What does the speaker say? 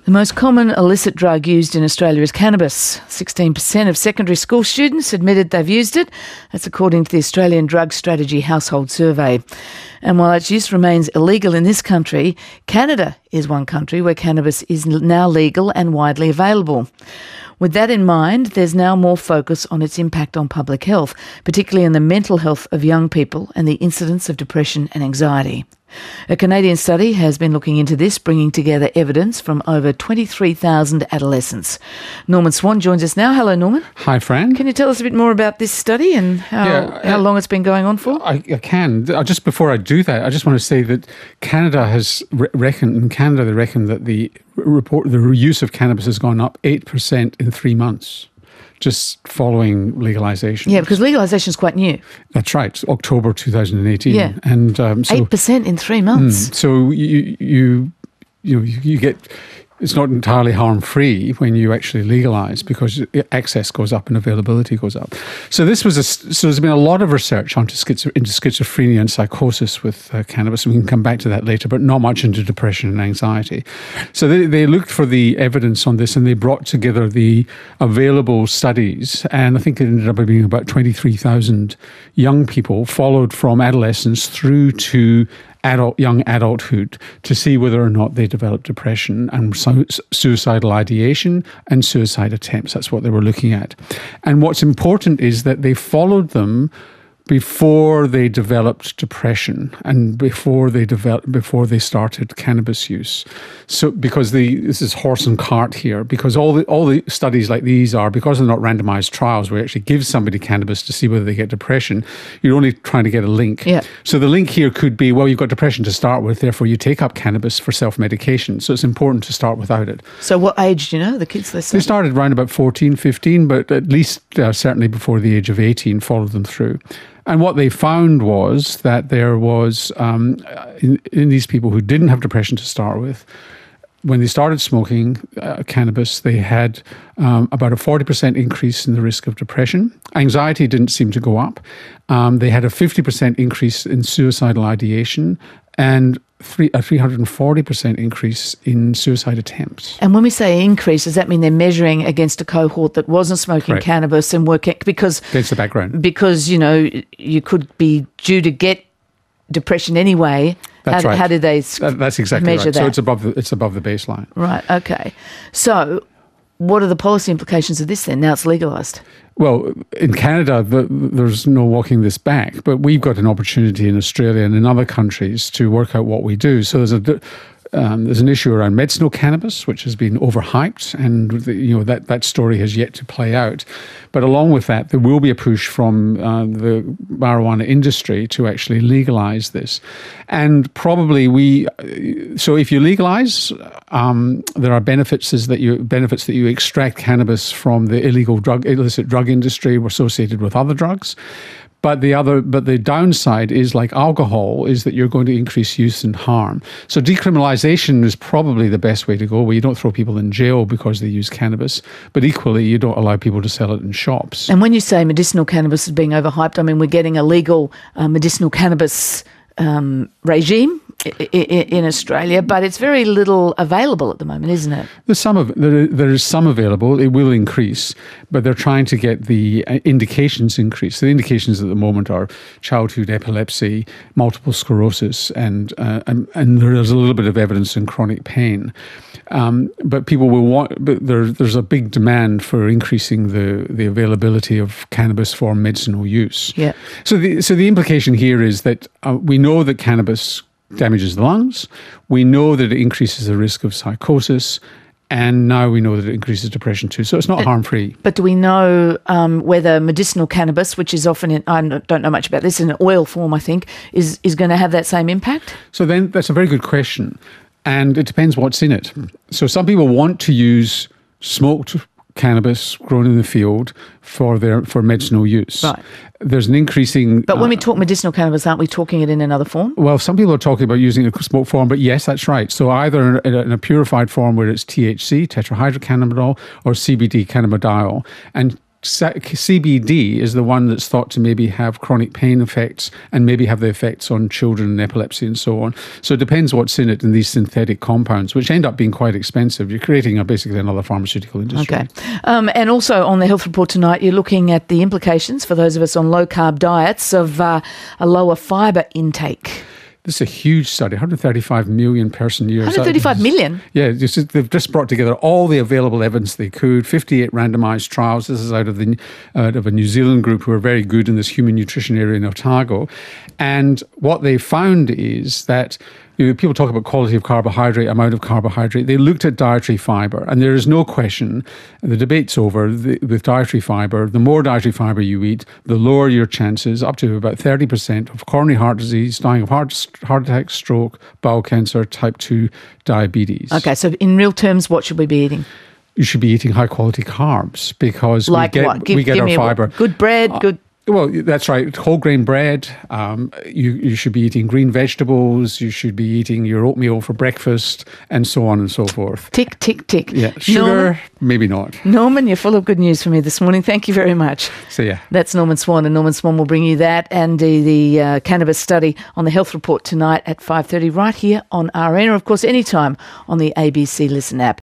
The most common illicit drug used in Australia is cannabis. 16% of secondary school students admitted they've used it. That's according to the Australian Drug Strategy Household Survey. And while its use remains illegal in this country, Canada is one country where cannabis is now legal and widely available. With that in mind, there's now more focus on its impact on public health, particularly in the mental health of young people and the incidence of depression and anxiety. A Canadian study has been looking into this, bringing together evidence from over 23,000 adolescents. Norman Swan joins us now. Hello, Norman. Hi, Fran. Can you tell us a bit more about this study and how long it's been going on for? I can. Just before I do that, I just want to say that Canada has reckoned, in Canada they reckon that the use of cannabis has gone up 8% in 3 months. Just following legalisation. Yeah, because legalisation is quite new. That's right, October 2018. Yeah, and 8% in 3 months. So you get. It's not entirely harm-free when you actually legalise because access goes up and availability goes up. So there's been a lot of research into schizophrenia and psychosis with cannabis, and we can come back to that later, but not much into depression and anxiety. So they looked for the evidence on this and they brought together the available studies, and I think it ended up being about 23,000 young people followed from adolescence through to young adulthood to see whether or not they developed depression and suicidal ideation and suicide attempts. That's what they were looking at. And what's important is that they followed them before they developed depression and before they started cannabis use. So because this is horse and cart here, because all the studies like these are, because they're not randomized trials where you actually give somebody cannabis to see whether they get depression, you're only trying to get a link. Yeah. So the link here could be, well, you've got depression to start with, therefore you take up cannabis for self-medication. So it's important to start without it. So what age do you know, the kids they started? They started around about 14, 15, but at least certainly before the age of 18, followed them through. And what they found was that there was, in these people who didn't have depression to start with, when they started smoking cannabis, they had about a 40% increase in the risk of depression. Anxiety didn't seem to go up. They had a 50% increase in suicidal ideation and a 340% increase in suicide attempts. And when we say increase, does that mean they're measuring against a cohort that wasn't smoking Correct. cannabis and working because against the background? Because you could be due to get depression anyway. That's right. How do they That's exactly measure right. that? So it's above the baseline. Right. Okay. So, what are the policy implications of this then? Now it's legalised. Well, in Canada, there's no walking this back, but we've got an opportunity in Australia and in other countries to work out what we do. So there's an issue around medicinal cannabis, which has been overhyped, and that story has yet to play out. But along with that, there will be a push from the marijuana industry to actually legalise this. And probably so if you legalise, there are benefits that you extract cannabis from the illicit drug industry associated with other drugs. But the downside is, like alcohol, is that you're going to increase use and harm. So decriminalisation is probably the best way to go, where you don't throw people in jail because they use cannabis, but equally you don't allow people to sell it in shops. And when you say medicinal cannabis is being overhyped, I mean we're getting a legal medicinal cannabis regime in Australia, but it's very little available at the moment, isn't it? There is some available. It will increase, but they're trying to get the indications increased. The indications at the moment are childhood epilepsy, multiple sclerosis, and there's a little bit of evidence in chronic pain. But people will want. But there's a big demand for increasing the availability of cannabis for medicinal use. Yeah. So the implication here is that we know that cannabis damages the lungs, we know that it increases the risk of psychosis, and now we know that it increases depression too. So it's not harm-free. But do we know whether medicinal cannabis, which is often I don't know much about this, in an oil form, I think, is going to have that same impact? So then that's a very good question. And it depends what's in it. So some people want to use smoked cannabis grown in the field for medicinal use. Right. There's an increasing... But when we talk medicinal cannabis, aren't we talking it in another form? Well, some people are talking about using a smoke form, but yes, that's right. So either in a purified form where it's THC, tetrahydrocannabinol, or CBD, cannabidiol. And CBD is the one that's thought to maybe have chronic pain effects and maybe have the effects on children and epilepsy and so on. So it depends what's in it in these synthetic compounds, which end up being quite expensive. You're creating basically another pharmaceutical industry. Okay. And also on the Health Report tonight, you're looking at the implications for those of us on low-carb diets of a lower fibre intake. This is a huge study, 135 million person years. 135 million? Yeah, they've just brought together all the available evidence they could, 58 randomised trials. This is out of a New Zealand group who are very good in this human nutrition area in Otago. And what they found is that people talk about quality of carbohydrate, amount of carbohydrate. They looked at dietary fibre, and there is no question, the debate's over, with dietary fibre, the more dietary fibre you eat, the lower your chances, up to about 30% of coronary heart disease, dying of heart attack, stroke, bowel cancer, type 2 diabetes. Okay, so in real terms, what should we be eating? You should be eating high-quality carbs because like we get our fibre. Good bread, good... Well, that's right. Whole grain bread. You should be eating green vegetables. You should be eating your oatmeal for breakfast, and so on and so forth. Tick, tick, tick. Yeah, sugar, Norman, maybe not. Norman, you're full of good news for me this morning. Thank you very much. See ya. That's Norman Swan, and Norman Swan will bring you that and the cannabis study on the Health Report tonight at 5:30 right here on RN, or of course anytime on the ABC Listen app.